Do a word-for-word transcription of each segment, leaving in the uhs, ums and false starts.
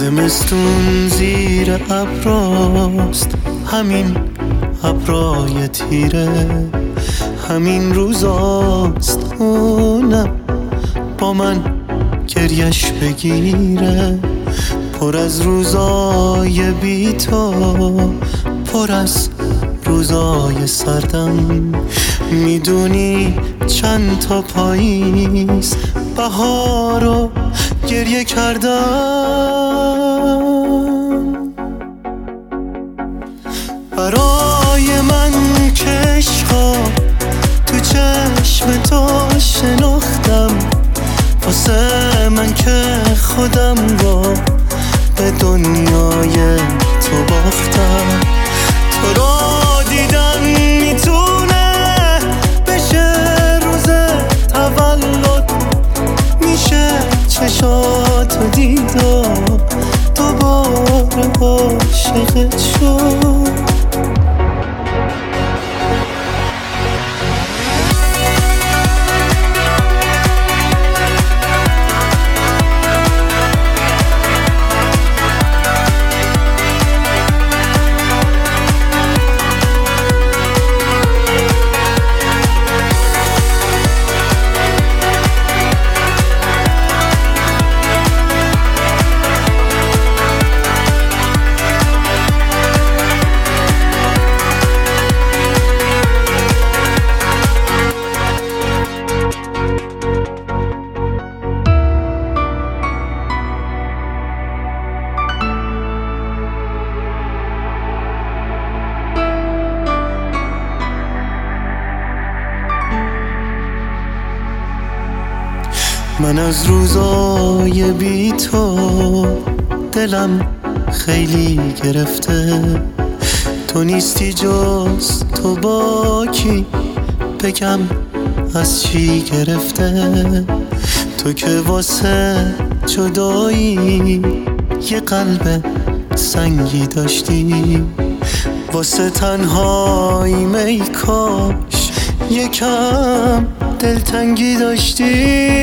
زمستون زیر ابراست، همین ابرای تیره، همین روزاست اونم با من گریش بگیره. پر از روزای بی تو، پر از روزای سردم. میدونی چند تا پاییز بهارو گریه کردم. برای من که عشقا تو چشم تو شناختم، واسه من که خودم رو به دنیای تو باختم. تو رو دیدن میتونه بشه روز تولد، میشه چشاتو دید و دوباره عاشقت شد. من از روزای بی تو دلم خیلی گرفته. تو نیستی جز تو با کی بگم از چی گرفته. تو که واسه جدایی یه قلب سنگی داشتی، واسه تنهایی می کاش یکم دلتنگی داشتی.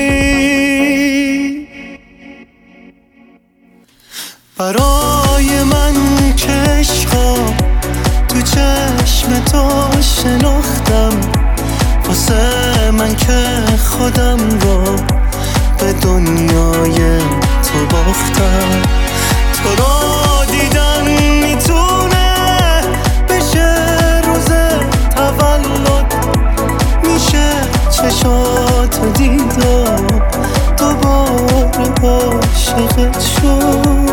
برای من که عشقا تو چشم تو شناختم، واسه من که خودم رو به دنیای تو باختم. تو رو دیدن میتونه بشه روز تولد، میشه چشاتو دید و دوباره عاشقت شد.